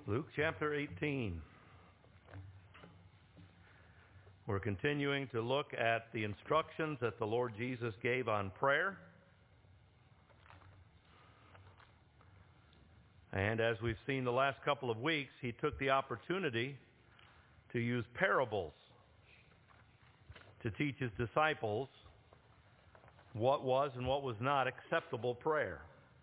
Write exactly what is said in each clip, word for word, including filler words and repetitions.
Luke chapter eighteen. We're continuing to look at the instructions that the Lord Jesus gave on prayer. And as we've seen the last couple of weeks, he took the opportunity to use parables to teach his disciples what was and what was not acceptable prayer.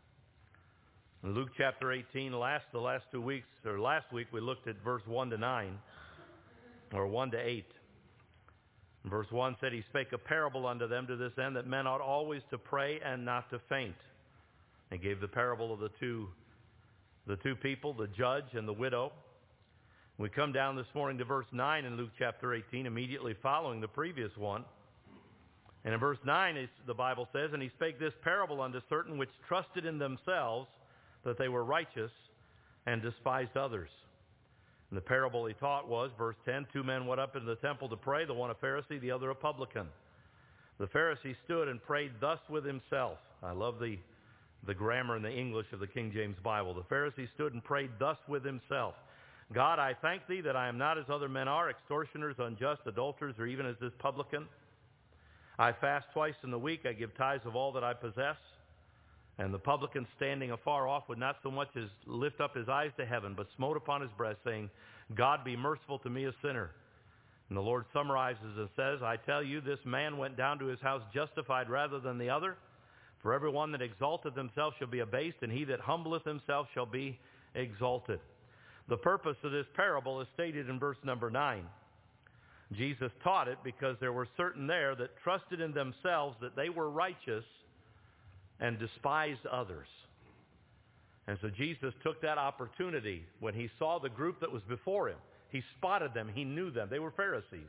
In Luke chapter eighteen, last the last two weeks, or last week we looked at verse one to nine, or one to eight. Verse one said, he spake a parable unto them to this end, that men ought always to pray and not to faint. And gave the parable of the two, the two people, the judge and the widow. We come down this morning to verse nine in Luke chapter eighteen, immediately following the previous one. And in verse nine, the Bible says, and he spake this parable unto certain which trusted in themselves that they were righteous and despised others. And the parable he taught was, verse ten, two men went up into the temple to pray, the one a Pharisee, the other a publican. The Pharisee stood and prayed thus with himself. I love the, the grammar and the English of the King James Bible. The Pharisee stood and prayed thus with himself. God, I thank thee that I am not as other men are, extortioners, unjust, adulterers, or even as this publican. I fast twice in the week. I give tithes of all that I possess. And the publican standing afar off would not so much as lift up his eyes to heaven, but smote upon his breast, saying, God be merciful to me, a sinner. And the Lord summarizes and says, I tell you, this man went down to his house justified rather than the other. For every one that exalteth himself shall be abased, and he that humbleth himself shall be exalted. The purpose of this parable is stated in verse number nine. Jesus taught it because there were certain there that trusted in themselves that they were righteous and despised others. And so Jesus took that opportunity when he saw the group that was before him. He spotted them. He knew them. They were Pharisees.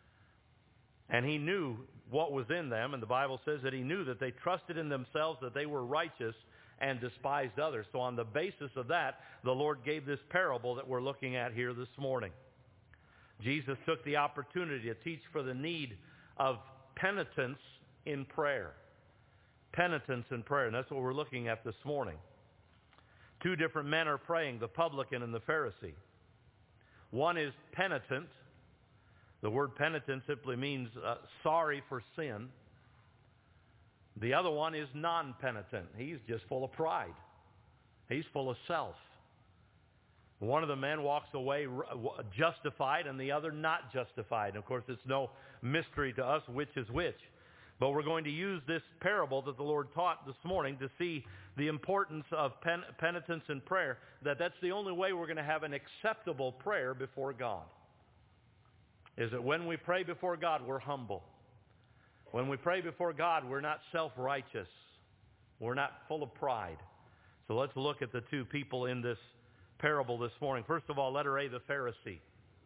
And he knew what was in them. And the Bible says that he knew that they trusted in themselves, that they were righteous and despised others. So on the basis of that, the Lord gave this parable that we're looking at here this morning. Jesus took the opportunity to teach for the need of penitence in prayer. Penitence in prayer, and that's what we're looking at this morning. Two different men are praying, the publican and the Pharisee. One is penitent. The word penitent simply means uh, sorry for sin. The other one is non-penitent. He's just full of pride. He's full of self. One of the men walks away justified and the other not justified. And of course, it's no mystery to us which is which. But we're going to use this parable that the Lord taught this morning to see the importance of pen- penitence and prayer, that that's the only way we're going to have an acceptable prayer before God. Is that when we pray before God, we're humble. When we pray before God, we're not self-righteous. We're not full of pride. So let's look at the two people in this parable this morning. First of all, letter A, the Pharisee.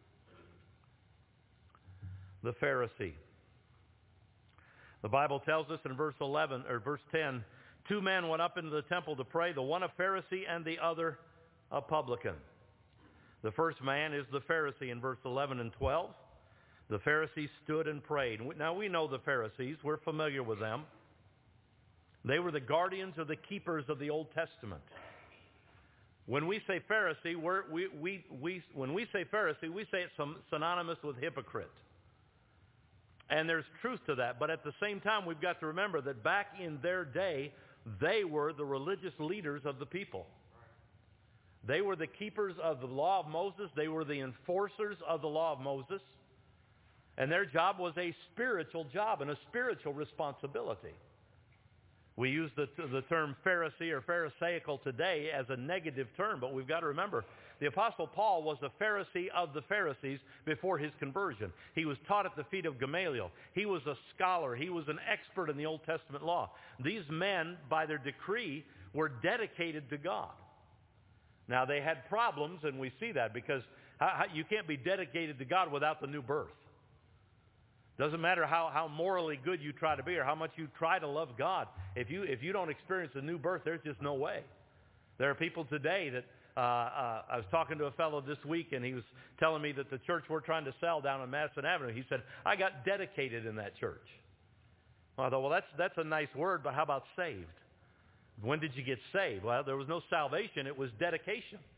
The Pharisee. The Bible tells us in verse eleven or verse ten, two men went up into the temple to pray, the one a Pharisee and the other a publican. The first man is the Pharisee in verse eleven and twelve. The Pharisee stood and prayed. Now we know the Pharisees. We're familiar with them. They were the guardians or the keepers of the Old Testament. When we say Pharisee, we're, we, we, we, when we say Pharisee, we say it's synonymous with hypocrite. And there's truth to that. But at the same time, we've got to remember that back in their day, they were the religious leaders of the people. They were the keepers of the law of Moses. They were the enforcers of the law of Moses. And their job was a spiritual job and a spiritual responsibility. We use the, the term Pharisee or Pharisaical today as a negative term, but we've got to remember the Apostle Paul was a Pharisee of the Pharisees before his conversion. He was taught at the feet of Gamaliel. He was a scholar. He was an expert in the Old Testament law. These men, by their decree, were dedicated to God. Now, they had problems, and we see that because how, how, you can't be dedicated to God without the new birth. Doesn't matter how, how morally good you try to be or how much you try to love God. If you, if you don't experience a new birth, there's just no way. There are people today that, uh, uh, I was talking to a fellow this week, and he was telling me that the church we're trying to sell down on Madison Avenue, he said, I got dedicated in that church. Well, I thought, well, that's, that's a nice word, but how about saved? When did you get saved? Well, there was no salvation. It was dedication.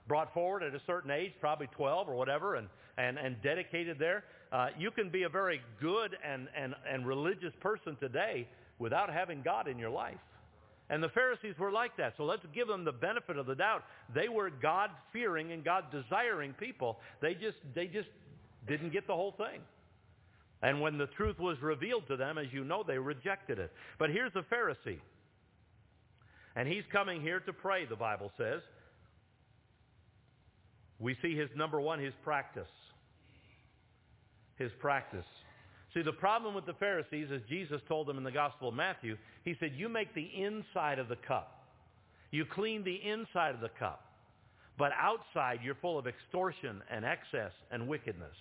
brought forward at a certain age, probably twelve or whatever, and, and, and dedicated there. Uh, you can be a very good and, and, and religious person today without having God in your life. And the Pharisees were like that. So let's give them the benefit of the doubt. They were God-fearing and God-desiring people. They just, they just didn't get the whole thing. And when the truth was revealed to them, as you know, they rejected it. But here's a Pharisee. And he's coming here to pray, the Bible says. We see his, number one, his practice. His practice. See, the problem with the Pharisees, as Jesus told them in the Gospel of Matthew, he said, you make the inside of the cup. You clean the inside of the cup. But outside, you're full of extortion and excess and wickedness.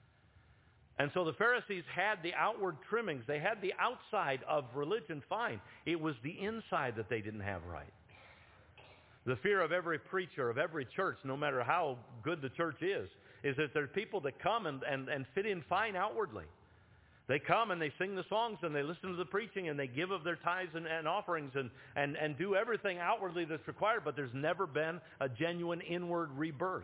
And so the Pharisees had the outward trimmings. They had the outside of religion fine. It was the inside that they didn't have right. The fear of every preacher, of every church, no matter how good the church is, is that there are people that come and, and, and fit in fine outwardly. They come and they sing the songs and they listen to the preaching and they give of their tithes and, and offerings and, and, and do everything outwardly that's required, but there's never been a genuine inward rebirth.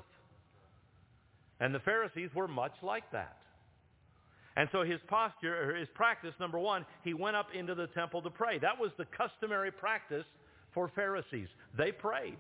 And the Pharisees were much like that. And so his posture, or his practice, number one, he went up into the temple to pray. That was the customary practice for Pharisees. They prayed.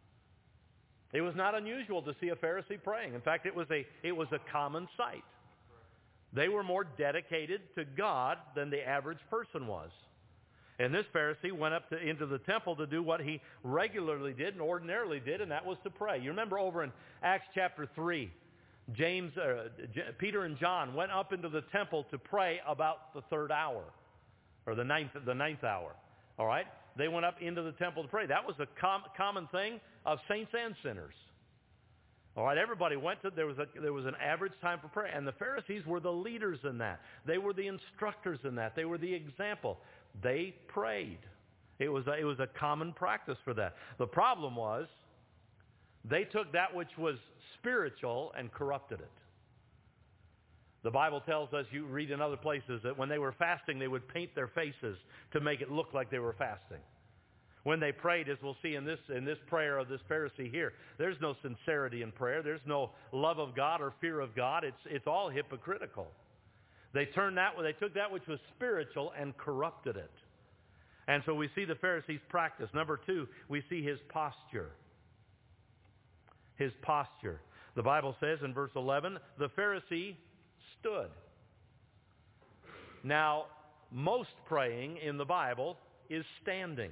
It was not unusual to see a Pharisee praying. In fact, it was a, it was a common sight. They were more dedicated to God than the average person was. And this Pharisee went up to, into the temple to do what he regularly did and ordinarily did, and that was to pray. You remember over in Acts chapter three, James, uh, J- Peter and John went up into the temple to pray about the third hour, or the ninth, the ninth hour. All right? They went up into the temple to pray. That was a com- common thing of saints and sinners. All right, everybody went to, there was, a, there was an average time for prayer. And the Pharisees were the leaders in that. They were the instructors in that. They were the example. They prayed. It was a, it was a common practice for that. The problem was they took that which was spiritual and corrupted it. The Bible tells us, you read in other places, that when they were fasting, they would paint their faces to make it look like they were fasting. When they prayed, as we'll see in this, in this prayer of this Pharisee here, there's no sincerity in prayer. There's no love of God or fear of God. It's, it's all hypocritical. They turned that, they took that which was spiritual and corrupted it. And so we see the Pharisees' practice. Number two, we see his posture. His posture. The Bible says in verse eleven, the Pharisee stood. Now, most praying in the Bible is standing.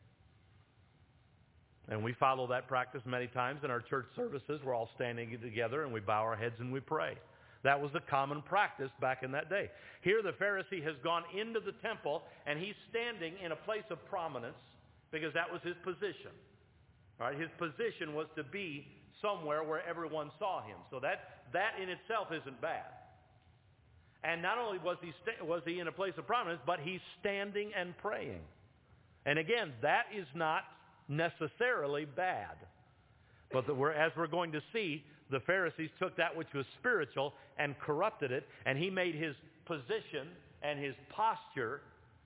And we follow that practice many times in our church services. We're all standing together and we bow our heads and we pray. That was the common practice back in that day. Here the Pharisee has gone into the temple and he's standing in a place of prominence because that was his position. All right, his position was to be somewhere where everyone saw him. So that, that in itself isn't bad. And not only was he, sta- was he in a place of prominence, but he's standing and praying. And again, that is not necessarily bad. But the, we're, as we're going to see, the Pharisees took that which was spiritual and corrupted it, and he made his position and his posture,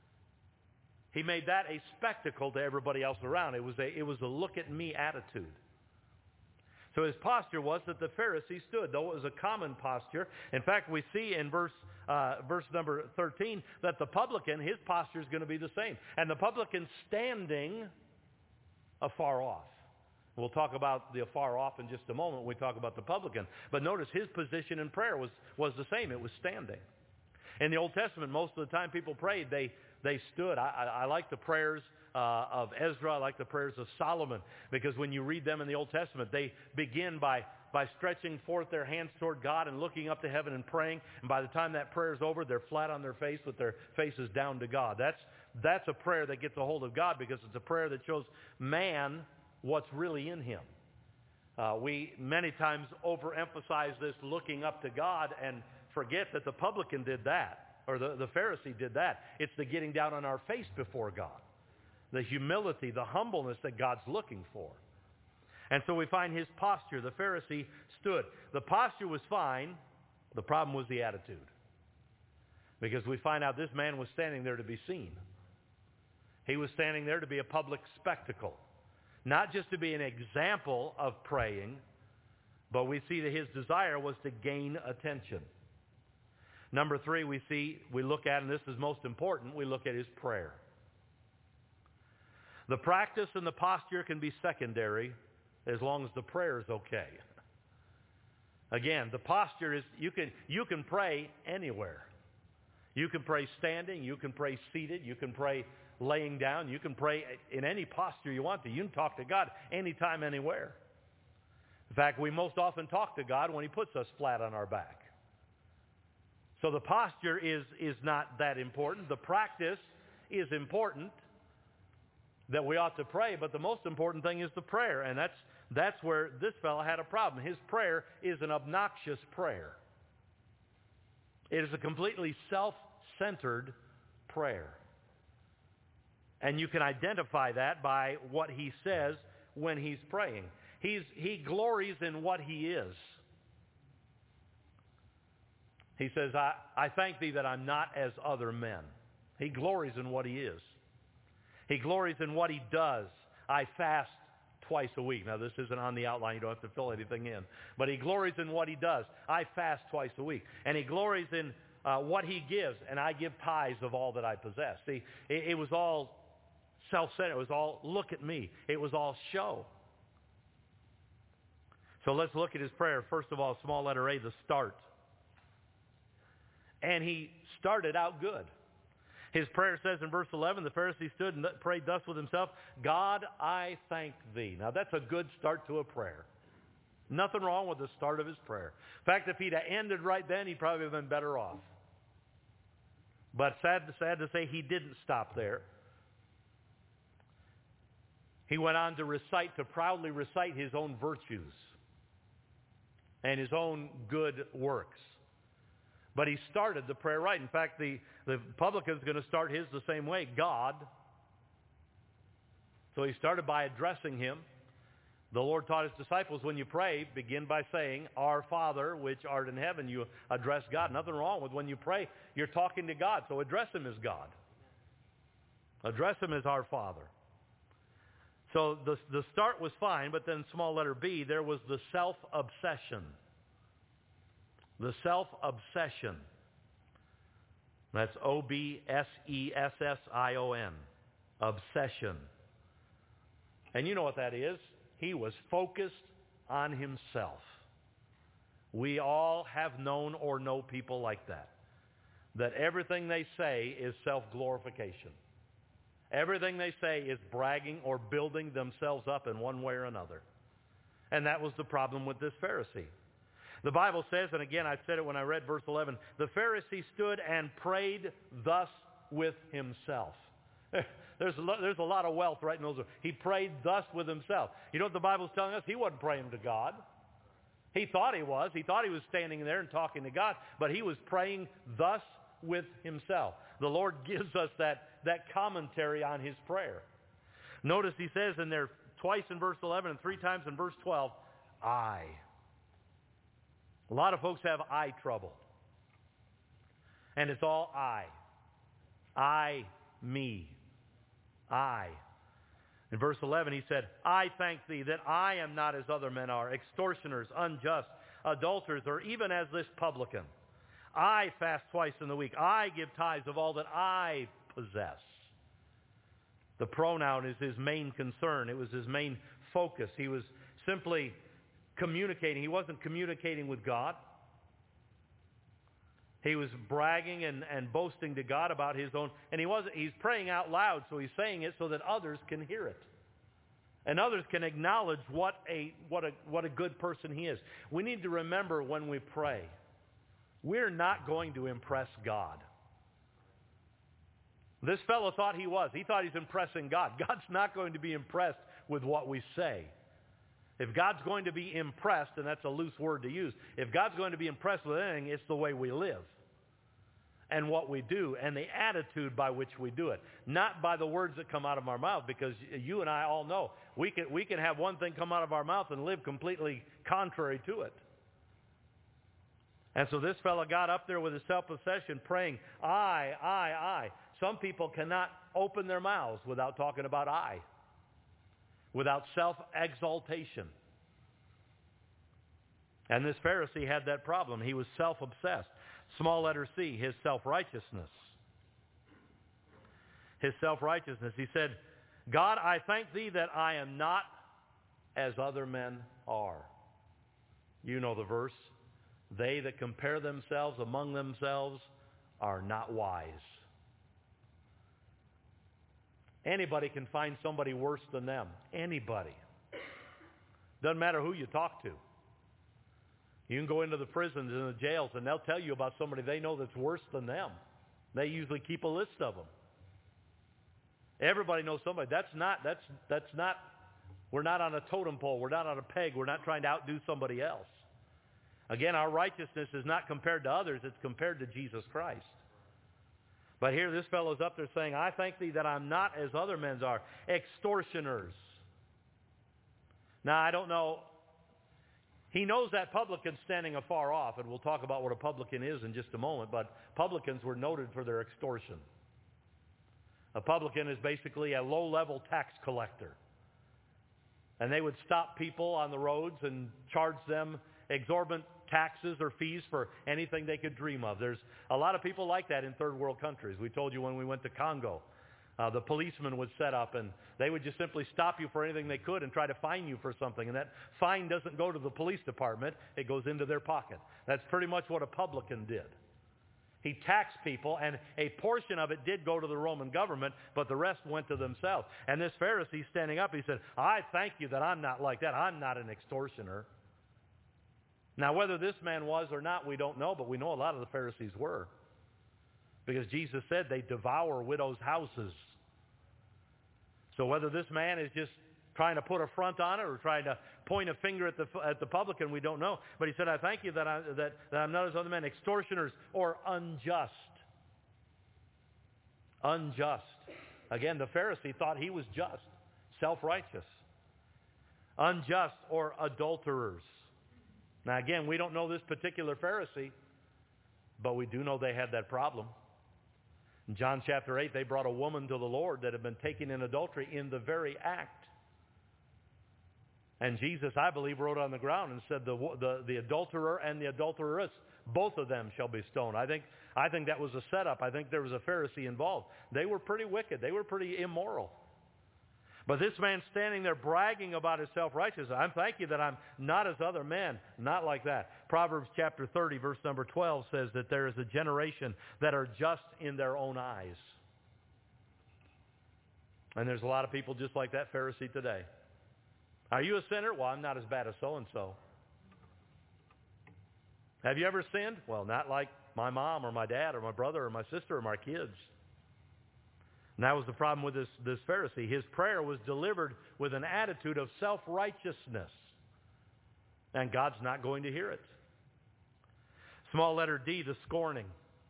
he made that a spectacle to everybody else around. It was a, it was a look-at-me attitude. So his posture was that the Pharisee stood, though it was a common posture. In fact, we see in verse uh, verse number thirteen that the publican, his posture is going to be the same. And the publican standing afar off. We'll talk about the afar off in just a moment when we talk about the publican. But notice his position in prayer was, was the same. It was standing. In the Old Testament, most of the time people prayed, they, they stood. I, I, I like the prayers uh, of Ezra. I like the prayers of Solomon, because when you read them in the Old Testament, they begin by, by stretching forth their hands toward God and looking up to heaven and praying. And by the time that prayer is over, they're flat on their face with their faces down to God. That's, that's a prayer that gets a hold of God, because it's a prayer that shows man what's really in him. Uh, we many times overemphasize this looking up to God and forget that the publican did that, or the, the Pharisee did that. It's the getting down on our face before God, the humility, the humbleness that God's looking for. And so we find his posture. The Pharisee stood. The posture was fine. The problem was the attitude. Because we find out this man was standing there to be seen. He was standing there to be a public spectacle. Not just to be an example of praying, But we see that his desire was to gain attention. Number three, we see, we look at, and this is most important, we look at his prayer. The practice and the posture can be secondary as long as the prayer is okay. Again, the posture is, you can, you can pray anywhere. You can pray standing, you can pray seated, you can pray laying down, you can pray in any posture you want to. You can talk to God anytime, anywhere. In fact, we most often talk to God when he puts us flat on our back. So the posture is, is not that important. The practice is important, that we ought to pray, but the most important thing is the prayer, and that's, that's where this fellow had a problem. His prayer is an obnoxious prayer. It is a completely self-centered prayer. And you can identify that by what he says when he's praying. He's, he glories in what he is. He says, I, I thank thee that I'm not as other men. He glories in what he is. He glories in what he does. I fast twice a week. Now, this isn't on the outline. You don't have to fill anything in. But he glories in what he does. I fast twice a week. And he glories in uh, what he gives. And I give tithes of all that I possess. See, it, it was all self-centered. It was all, look at me. It was all show. So let's look at his prayer. First of all, small letter A, the start. And he started out good. His prayer says in verse eleven, the Pharisee stood and prayed thus with himself, God, I thank thee. Now that's a good start to a prayer. Nothing wrong with the start of his prayer. In fact, if he'd have ended right then, he'd probably have been better off. But sad, sad to say, he didn't stop there. He went on to recite, to proudly recite his own virtues and his own good works. But he started the prayer right. In fact, the, the publican's going to start his the same way, God. So he started by addressing him. The Lord taught his disciples, when you pray, begin by saying, Our Father, which art in heaven. You address God. Nothing wrong with when you pray, you're talking to God. So address him as God. Address him as our Father. So the, the start was fine, but then small letter B, there was the self-obsession. The self-obsession. That's O B S E S S I O N. Obsession. And you know what that is. He was focused on himself. We all have known or know people like that. That everything they say is self-glorification. Everything they say is bragging or building themselves up in one way or another. And that was the problem with this Pharisee. The Bible says, and again I said it when I read verse eleven, the Pharisee stood and prayed thus with himself. There's a, lot, there's a lot of wealth right in those words. He prayed thus with himself. You know what the Bible's telling us? He wasn't praying to God. He thought he was. He thought he was standing there and talking to God, but he was praying thus with himself. The Lord gives us that, that commentary on his prayer. Notice he says in there twice in verse eleven and three times in verse twelve, I. A lot of folks have I trouble. And it's all I. I, me. I. In verse eleven he said, I thank thee that I am not as other men are, extortioners, unjust, adulterers, or even as this publican. I fast twice in the week. I give tithes of all that I possess. The pronoun is his main concern. It was his main focus. He was simply communicating. He wasn't communicating with God. He was bragging and, and boasting to God about his own, and he wasn't, he's praying out loud, so he's saying it so that others can hear it. And others can acknowledge what a, what a, what a good person he is. We need to remember when we pray, we're not going to impress God. This fellow thought he was. He thought he's impressing God. God's not going to be impressed with what we say. If God's going to be impressed, and that's a loose word to use, if God's going to be impressed with anything, it's the way we live and what we do and the attitude by which we do it, not by the words that come out of our mouth, because you and I all know we can, we can have one thing come out of our mouth and live completely contrary to it. And so this fellow got up there with his self-possession praying, I, I, I. Some people cannot open their mouths without talking about I, without self-exaltation. And this Pharisee had that problem. He was self-obsessed. Small letter C, his self-righteousness. His self-righteousness. He said, God, I thank thee that I am not as other men are. You know the verse. They that compare themselves among themselves are not wise. Anybody can find somebody worse than them. Anybody. Doesn't matter who you talk to. You can go into the prisons and the jails and they'll tell you about somebody they know that's worse than them. They usually keep a list of them. Everybody knows somebody. That's not, that's, that's not, we're not on a totem pole. We're not on a peg. We're not trying to outdo somebody else. Again, our righteousness is not compared to others. It's compared to Jesus Christ. But here this fellow's up there saying, I thank thee that I'm not as other men are, extortioners. Now, I don't know. He knows that publican standing afar off, and we'll talk about what a publican is in just a moment, but publicans were noted for their extortion. A publican is basically a low-level tax collector. And they would stop people on the roads and charge them exorbitant taxes or fees for anything they could dream of. There's a lot of people like that in third world countries. We told you when we went to Congo, uh, the policemen would set up and they would just simply stop you for anything they could and try to fine you for something. And that fine doesn't go to the police department. It goes into their pocket. That's pretty much what a publican did. He taxed people, and a portion of it did go to the Roman government, but the rest went to themselves. And this Pharisee standing up, he said, I thank you that I'm not like that. I'm not an extortioner. Now, whether this man was or not, we don't know, but we know a lot of the Pharisees were. Because Jesus said they devour widows' houses. So whether this man is just trying to put a front on it or trying to point a finger at the at the publican, we don't know. But he said, I thank you that, I, that, that I'm not as other men, extortioners or unjust. Unjust. Again, the Pharisee thought he was just, self-righteous. Unjust or adulterers. Now again, we don't know this particular Pharisee, but we do know they had that problem. In John chapter eight, they brought a woman to the Lord that had been taken in adultery in the very act. And Jesus, I believe, wrote on the ground and said, the, the, the adulterer and the adulteress, both of them shall be stoned. I think, I think that was a setup. I think there was a Pharisee involved. They were pretty wicked. They were pretty immoral. But this man standing there bragging about his self-righteousness, I thank you that I'm not as other men. Not like that. Proverbs chapter thirty, verse number twelve says that there is a generation that are just in their own eyes. And there's a lot of people just like that Pharisee today. Are you a sinner? Well, I'm not as bad as so-and-so. Have you ever sinned? Well, not like my mom or my dad or my brother or my sister or my kids. And that was the problem with this, this Pharisee. His prayer was delivered with an attitude of self-righteousness. And God's not going to hear it. Small letter D, the scorning.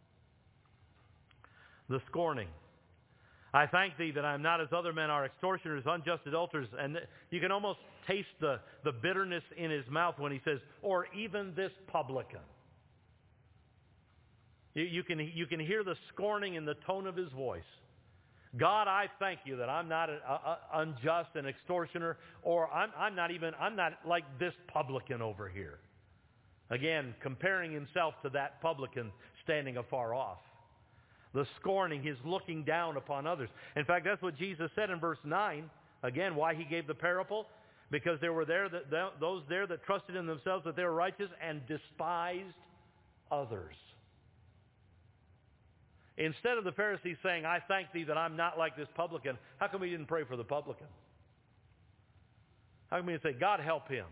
The scorning. I thank thee that I am not as other men are, extortioners, unjust adulterers. And you can almost taste the, the bitterness in his mouth when he says, or even this publican. You, you, can, you can hear the scorning in the tone of his voice. God, I thank you that I'm not an unjust and extortioner, or I'm, I'm not even, I'm not like this publican over here. Again, comparing himself to that publican standing afar off. The scorning, his looking down upon others. In fact, that's what Jesus said in verse nine. Again, why he gave the parable? Because there were there that, those there that trusted in themselves that they were righteous and despised others. Instead of the Pharisee saying, I thank thee that I'm not like this publican, how come he didn't pray for the publican? How come he didn't say, God help him?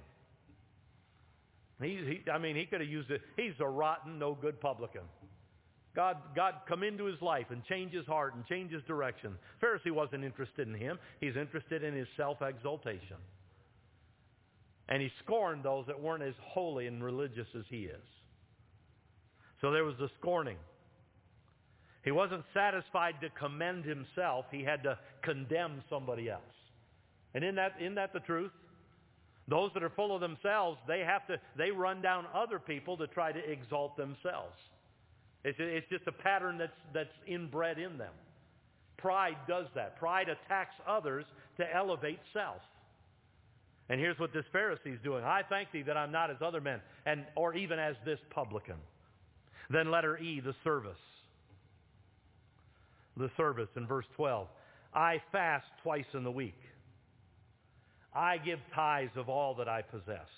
He, he, I mean, he could have used it. He's a rotten, no good publican. God, God come into his life and change his heart and change his direction. Pharisee wasn't interested in him. He's interested in his self-exaltation. And he scorned those that weren't as holy and religious as he is. So there was the scorning. He wasn't satisfied to commend himself. He had to condemn somebody else. And isn't that, isn't that the truth? Those that are full of themselves, they have to, they run down other people to try to exalt themselves. It's, it's just a pattern that's, that's inbred in them. Pride does that. Pride attacks others to elevate self. And here's what this Pharisee is doing. I thank thee that I'm not as other men, and or even as this publican. Then letter E, the service. The service in verse twelve. I fast twice in the week. I give tithes of all that I possess.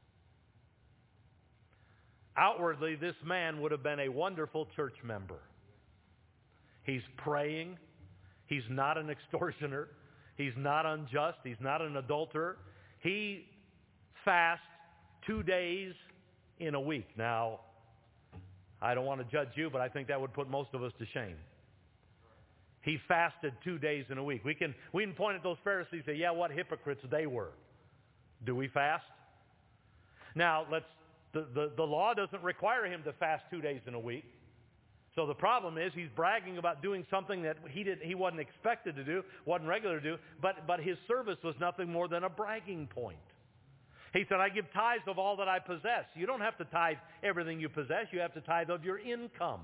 Outwardly, this man would have been a wonderful church member. He's praying. He's not an extortioner. He's not unjust. He's not an adulterer. He fasts two days in a week. Now, I don't want to judge you, but I think that would put most of us to shame. He fasted two days in a week. We can, we can point at those Pharisees and say, yeah, what hypocrites they were. Do we fast? Now, let's, the, the, the law doesn't require him to fast two days in a week. So the problem is he's bragging about doing something that he didn't, he wasn't expected to do, wasn't regular to do, but, but his service was nothing more than a bragging point. He said, I give tithes of all that I possess. You don't have to tithe everything you possess. You have to tithe of your income.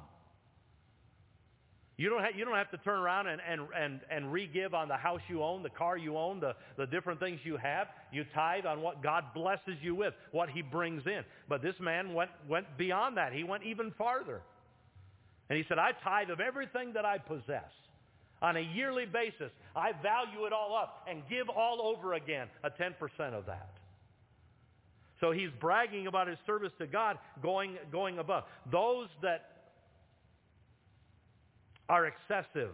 You don't have, you don't have to turn around and, and, and, and re-give on the house you own, the car you own, the, the different things you have. You tithe on what God blesses you with, what he brings in. But this man went, went beyond that. He went even farther. And he said, I tithe of everything that I possess. On a yearly basis, I value it all up and give all over again a ten percent of that. So he's bragging about his service to God, going, going above. Those that are excessive,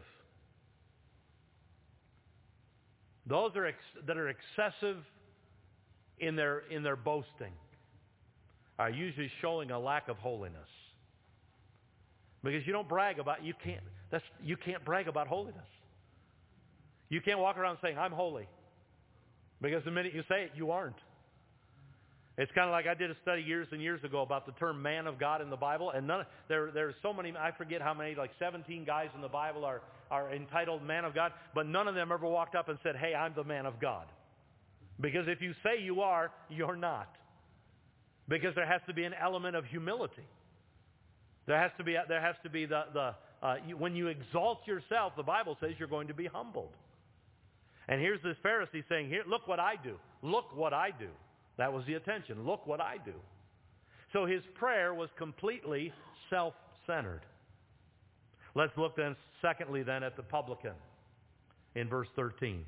those are ex, that are excessive in their, in their boasting are usually showing a lack of holiness. Because you don't brag about, you can't, that's, you can't brag about holiness. You can't walk around saying, I'm holy. Because the minute you say it, you aren't. It's kind of like I did a study years and years ago about the term man of God in the Bible. And none, there, there's so many, I forget how many, like seventeen guys in the Bible are, are entitled man of God. But none of them ever walked up and said, hey, I'm the man of God. Because if you say you are, you're not. Because there has to be an element of humility. There has to be, there has to be the, the uh, you, when you exalt yourself, the Bible says you're going to be humbled. And here's this Pharisee saying, here, look what I do. Look what I do. That was the attention. Look what I do. So his prayer was completely self-centered. Let's look then, secondly then, at the publican in verse thirteen.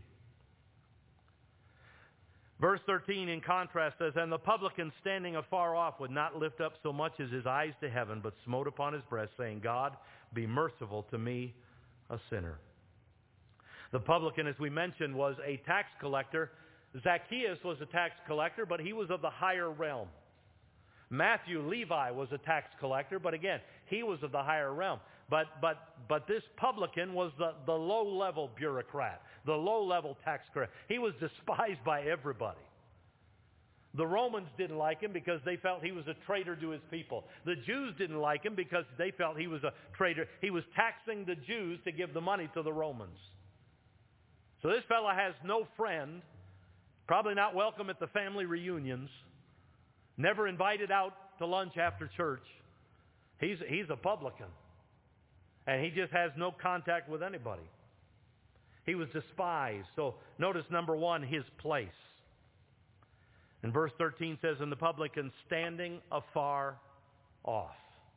Verse thirteen, in contrast, says, and the publican standing afar off would not lift up so much as his eyes to heaven, but smote upon his breast, saying, God, be merciful to me, a sinner. The publican, as we mentioned, was a tax collector. Zacchaeus was a tax collector, but he was of the higher realm. Matthew, Levi, was a tax collector, but again, he was of the higher realm. But, but, but this publican was the, the low-level bureaucrat, the low-level tax collector. He was despised by everybody. The Romans didn't like him because they felt he was a traitor to his people. The Jews didn't like him because they felt he was a traitor. He was taxing the Jews to give the money to the Romans. So this fellow has no friend, probably not welcome at the family reunions, never invited out to lunch after church. He's, he's a publican. And he just has no contact with anybody. He was despised. So notice number one, his place. And verse thirteen says, and the publican standing afar off.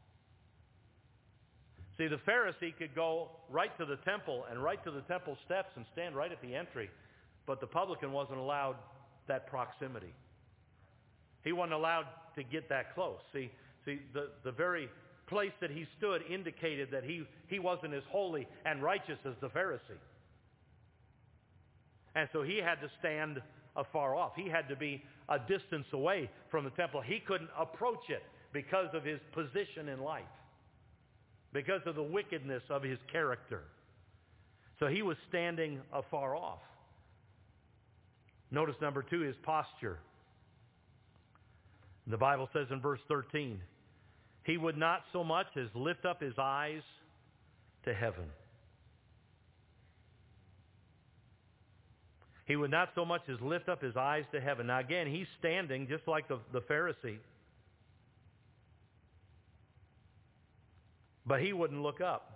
See, the Pharisee could go right to the temple and right to the temple steps and stand right at the entry. But the publican wasn't allowed that proximity. He wasn't allowed to get that close. See, see the, the very place that he stood indicated that he, he wasn't as holy and righteous as the Pharisee. And so he had to stand afar off. He had to be a distance away from the temple. He couldn't approach it because of his position in life, because of the wickedness of his character. So he was standing afar off. Notice number two, his posture. The Bible says in verse thirteen, he would not so much as lift up his eyes to heaven. He would not so much as lift up his eyes to heaven. Now again, he's standing just like the, the Pharisee. But he wouldn't look up.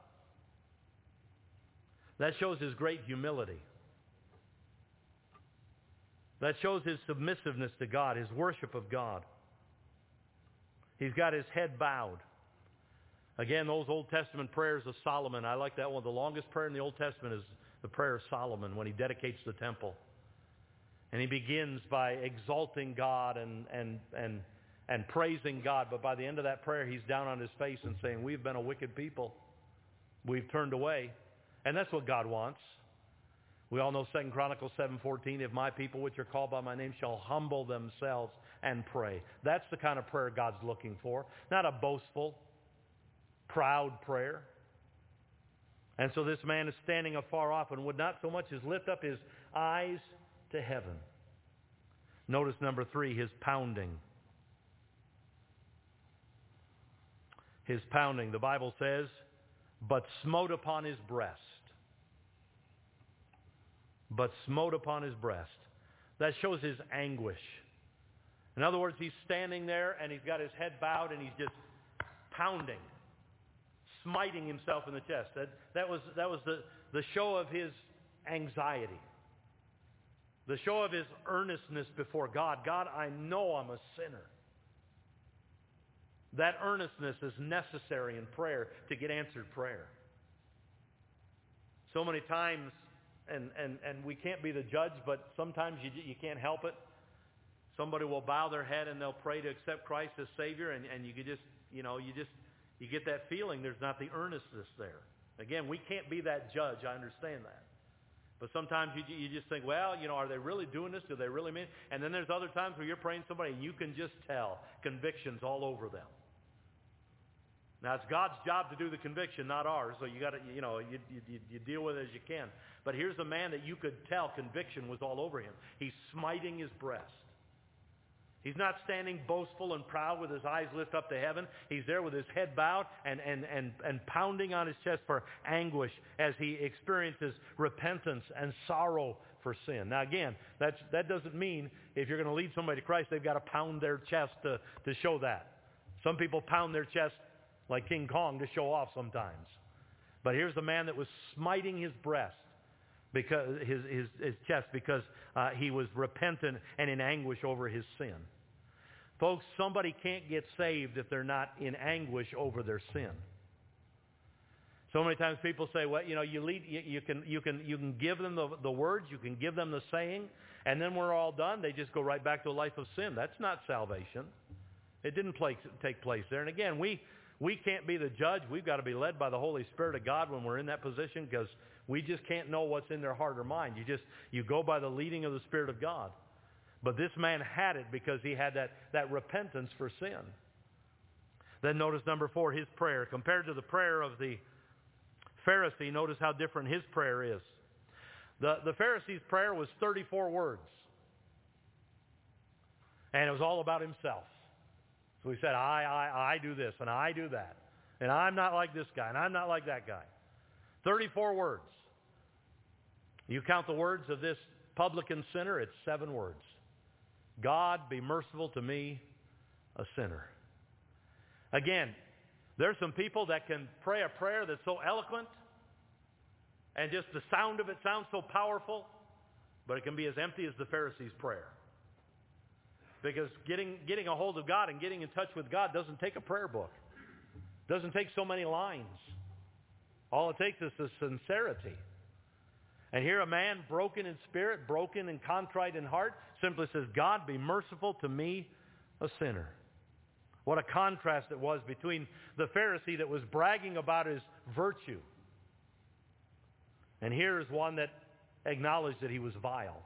That shows his great humility. That shows his submissiveness to God, his worship of God. He's got his head bowed. Again, those Old Testament prayers of Solomon, I like that one. The longest prayer in the Old Testament is the prayer of Solomon when he dedicates the temple. And he begins by exalting God and, and, and, and praising God. But by the end of that prayer, he's down on his face and saying, we've been a wicked people. We've turned away. And that's what God wants. We all know Second Chronicles seven fourteen, if my people which are called by my name shall humble themselves and pray. That's the kind of prayer God's looking for. Not a boastful, proud prayer. And so this man is standing afar off and would not so much as lift up his eyes to heaven. Notice number three, his pounding. His pounding. The Bible says, but smote upon his breast. But smote upon his breast. That shows his anguish. In other words, he's standing there and he's got his head bowed and he's just pounding, smiting himself in the chest. That, that was, that was the, the show of his anxiety. The show of his earnestness before God. God, I know I'm a sinner. That earnestness is necessary in prayer to get answered prayer. So many times, and, and, and we can't be the judge, but sometimes you, you can't help it. Somebody will bow their head and they'll pray to accept Christ as Savior, and, and you could just, you know, you just, you get that feeling there's not the earnestness there. Again, we can't be that judge. I understand that. But sometimes you, you just think, well, you know, are they really doing this? Do they really mean it? And then there's other times where you're praying to somebody and you can just tell convictions all over them. Now, it's God's job to do the conviction, not ours. So you got to, you know, you, you, you deal with it as you can. But here's a man that you could tell conviction was all over him. He's smiting his breast. He's not standing boastful and proud with his eyes lifted up to heaven. He's there with his head bowed and, and, and, and pounding on his chest for anguish as he experiences repentance and sorrow for sin. Now again, that's, that doesn't mean if you're going to lead somebody to Christ, they've got to pound their chest to, to show that. Some people pound their chest like King Kong to show off sometimes. But here's the man that was smiting his breast, because his, his, his chest, because uh, he was repentant and in anguish over his sin. Folks, somebody can't get saved if they're not in anguish over their sin. So many times people say, well, you know, you, lead, you, you, can, you, can, you can give them the, the words, you can give them the saying, and then we're all done. They just go right back to a life of sin. That's not salvation. It didn't play, take place there. And again, we, we can't be the judge. We've got to be led by the Holy Spirit of God when we're in that position, because we just can't know what's in their heart or mind. You just, you go by the leading of the Spirit of God. But this man had it because he had that, that repentance for sin. Then notice number four, his prayer. Compared to the prayer of the Pharisee, notice how different his prayer is. The, the Pharisee's prayer was thirty-four words. And it was all about himself. So he said, I, I, I do this, and I do that. And I'm not like this guy, and I'm not like that guy. thirty-four words. You count the words of this publican sinner, it's seven words. God, be merciful to me, a sinner. Again, there's some people that can pray a prayer that's so eloquent, and just the sound of it sounds so powerful, but it can be as empty as the Pharisee's prayer. Because getting, getting a hold of God and getting in touch with God doesn't take a prayer book. It doesn't take so many lines. All it takes is the sincerity. And here a man broken in spirit, broken and contrite in heart, simply says, God, be merciful to me, a sinner. What a contrast it was between the Pharisee that was bragging about his virtue. And here is one that acknowledged that he was vile.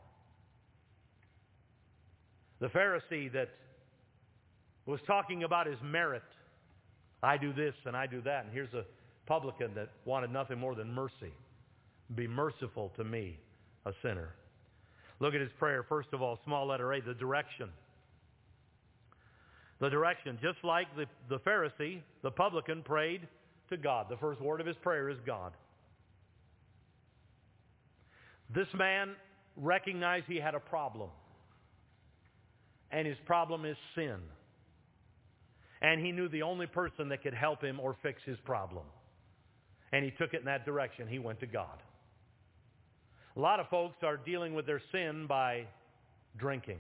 The Pharisee that was talking about his merit. I do this and I do that. And here's a publican that wanted nothing more than mercy. Be merciful to me, a sinner. Look at his prayer. First of all, small letter A, the direction. The direction. Just like the, the Pharisee, the publican prayed to God. The first word of his prayer is God. This man recognized he had a problem. And his problem is sin. And he knew the only person that could help him or fix his problem. And he took it in that direction. He went to God. A lot of folks are dealing with their sin by drinking.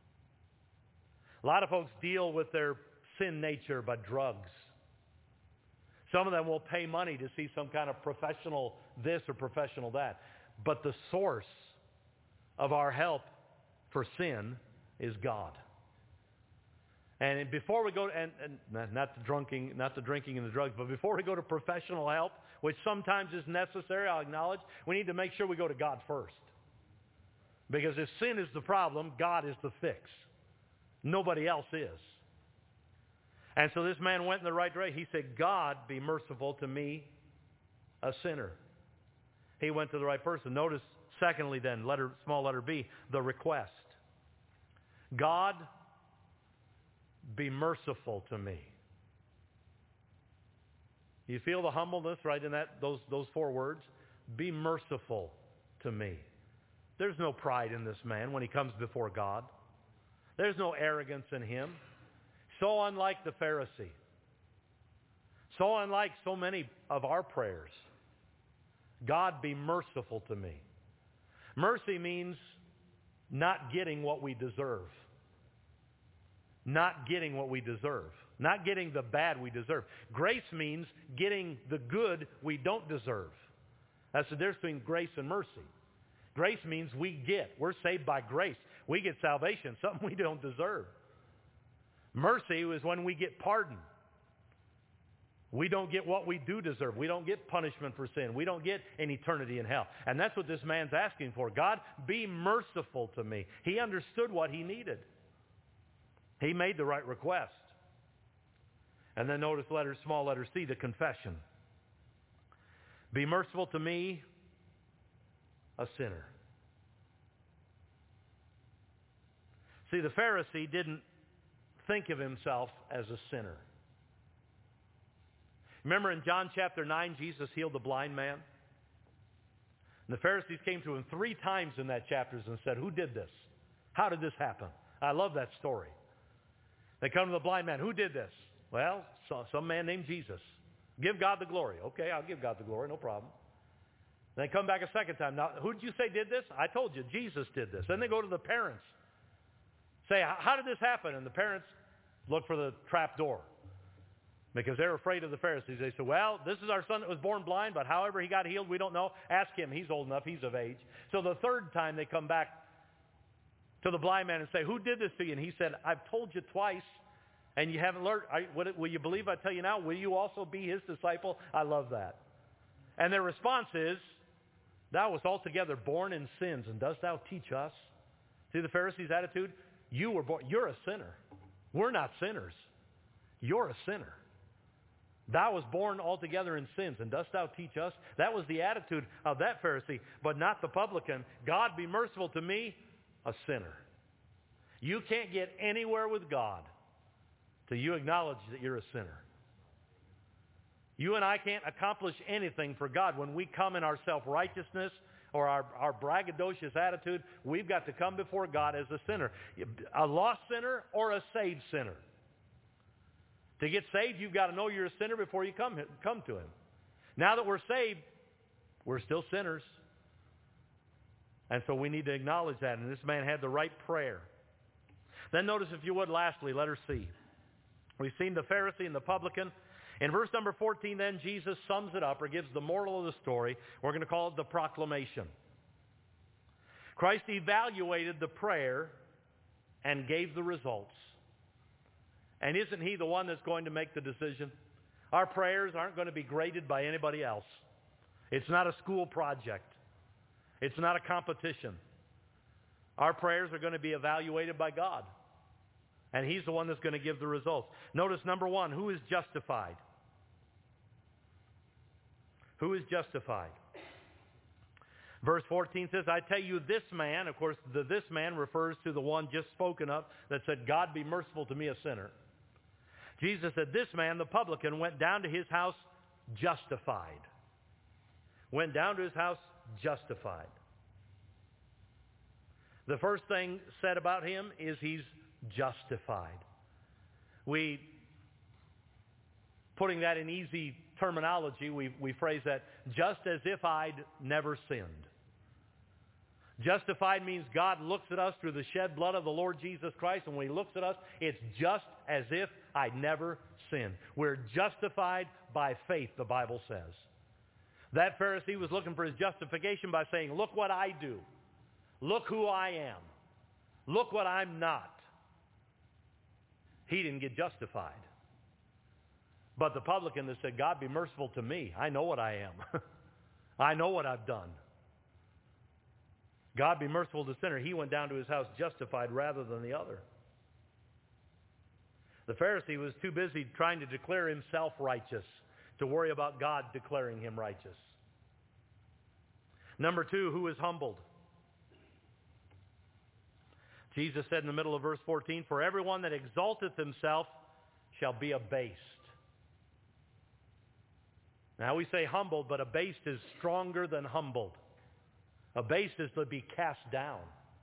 A lot of folks deal with their sin nature by drugs. Some of them will pay money to see some kind of professional this or professional that. But the source of our help for sin is God. And before we go, and, and not the drinking, not the drinking and the drugs, but before we go to professional help, which sometimes is necessary, I'll acknowledge, we need to make sure we go to God first. Because if sin is the problem, God is the fix. Nobody else is. And so this man went in the right direction. He said, God, be merciful to me, a sinner. He went to the right person. Notice, secondly then, letter, small letter B, the request. God, be merciful to me. You feel the humbleness right in that those, those four words? Be merciful to me. There's no pride in this man when he comes before God. There's no arrogance in him. So unlike the Pharisee. So unlike so many of our prayers. God, be merciful to me. Mercy means not getting what we deserve. Not getting what we deserve. Not getting the bad we deserve. Grace means getting the good we don't deserve. That's the difference between grace and mercy. Grace means we get. We're saved by grace. We get salvation, something we don't deserve. Mercy is when we get pardon. We don't get what we do deserve. We don't get punishment for sin. We don't get an eternity in hell. And that's what this man's asking for. God, be merciful to me. He understood what he needed. He made the right request. And then notice letter, small letter C, the confession. Be merciful to me, a sinner. See, the Pharisee didn't think of himself as a sinner. Remember in John chapter nine, Jesus healed the blind man? And the Pharisees came to him three times in that chapter and said, who did this? How did this happen? I love that story. They come to the blind man. Who did this? Well, some man named Jesus. Give God the glory. Okay, I'll give God the glory. No problem. Then they come back a second time. Now, who did you say did this? I told you, Jesus did this. Then they go to the parents. Say, how did this happen? And the parents look for the trap door because they're afraid of the Pharisees. They say, well, this is our son that was born blind, but however he got healed, we don't know. Ask him. He's old enough. He's of age. So the third time they come back to the blind man and say, who did this to you? And he said, I've told you twice, and you haven't learned. I, will you believe I tell you now? Will you also be his disciple? I love that. And their response is, thou wast altogether born in sins, and dost thou teach us? See the Pharisees' attitude? You were born. You're a sinner. We're not sinners. You're a sinner. Thou was born altogether in sins, and dost thou teach us? That was the attitude of that Pharisee, but not the publican. God, be merciful to me, a sinner. You can't get anywhere with God till you acknowledge that you're a sinner. You and I can't accomplish anything for God when we come in our self-righteousness or our, our braggadocious attitude. We've got to come before God as a sinner. A lost sinner or a saved sinner. To get saved, you've got to know you're a sinner before you come, come to him. Now that we're saved, we're still sinners. And so we need to acknowledge that. And this man had the right prayer. Then notice, if you would, lastly, letter C. We've seen the Pharisee and the publican. In verse number fourteen, then, Jesus sums it up or gives the moral of the story. We're going to call it the proclamation. Christ evaluated the prayer and gave the results. And isn't he the one that's going to make the decision? Our prayers aren't going to be graded by anybody else. It's not a school project. It's not a competition. Our prayers are going to be evaluated by God. And he's the one that's going to give the results. Notice, number one, who is justified? Who is justified? Verse fourteen says, I tell you, this man, of course, the this man refers to the one just spoken of that said, God be merciful to me, a sinner. Jesus said, this man, the publican, went down to his house justified. Went down to his house justified. The first thing said about him is he's justified. We, putting that in easy terminology, we, we phrase that just as if I'd never sinned. Justified means God looks at us through the shed blood of the Lord Jesus Christ, and when he looks at us, it's just as if I never sinned. We're justified by faith, the Bible says. That Pharisee was looking for his justification by saying, look what I do. Look who I am. Look what I'm not. He didn't get justified. But the publican that said, God, be merciful to me. I know what I am. I know what I've done. God, be merciful to the sinner. He went down to his house justified rather than the other. The Pharisee was too busy trying to declare himself righteous to worry about God declaring him righteous. Number two, who is humbled? Jesus said in the middle of verse fourteen, for everyone that exalteth himself shall be abased. Now we say humbled, but abased is stronger than humbled. Abased is to be cast down.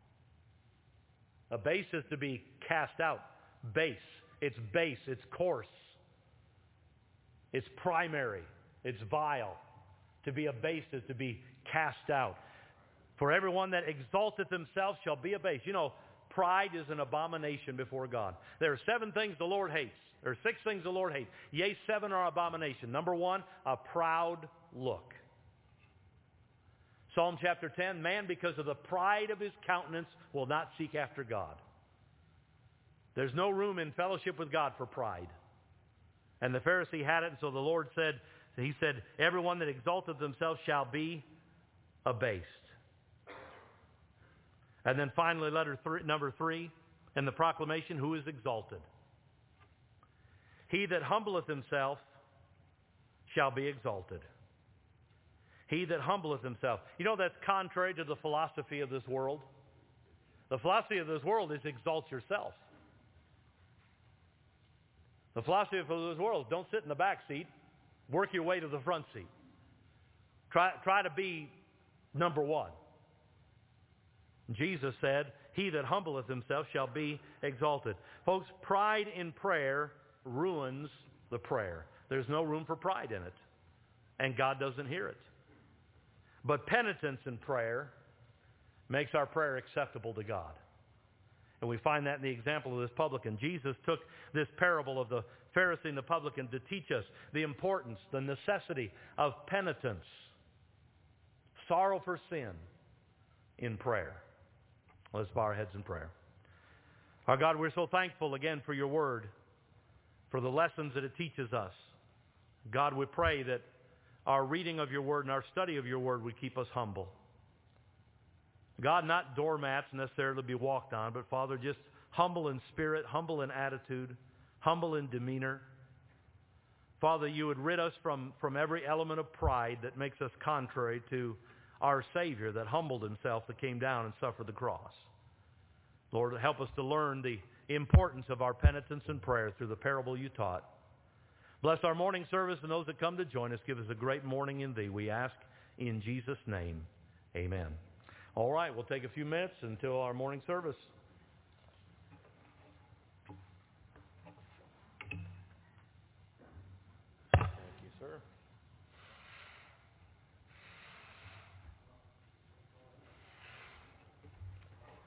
Abased is to be cast out. Base. It's base. It's coarse. It's primary. It's vile. To be abased is to be cast out. For everyone that exalteth himself shall be abased. You know, pride is an abomination before God. There are seven things the Lord hates. There are six things the Lord hates. Yea, seven are abomination. Number one, a proud look. Psalm chapter ten, man because of the pride of his countenance will not seek after God. There's no room in fellowship with God for pride. And the Pharisee had it, and so the Lord said, he said, everyone that exalteth themselves shall be abased. And then finally, letter three, number three, in the proclamation, who is exalted? He that humbleth himself shall be exalted. He that humbleth himself. You know that's contrary to the philosophy of this world. The philosophy of this world is exalt yourself. The philosophy of this world is don't sit in the back seat. Work your way to the front seat. Try, try to be number one. Jesus said, he that humbleth himself shall be exalted. Folks, pride in prayer ruins the prayer. There's no room for pride in it. And God doesn't hear it. But penitence in prayer makes our prayer acceptable to God. And we find that in the example of this publican. Jesus took this parable of the Pharisee and the publican to teach us the importance, the necessity of penitence, sorrow for sin in prayer. Let's bow our heads in prayer. Our God, we're so thankful again for your word, for the lessons that it teaches us. God, we pray that our reading of your word and our study of your word would keep us humble. God, not doormats necessarily to be walked on, but Father, just humble in spirit, humble in attitude, humble in demeanor. Father, you would rid us from, from every element of pride that makes us contrary to our Savior that humbled himself, that came down and suffered the cross. Lord, help us to learn the importance of our penitence and prayer through the parable you taught. Bless our morning service and those that come to join us. Give us a great morning in thee. We ask in Jesus' name. Amen. All right, we'll take a few minutes until our morning service.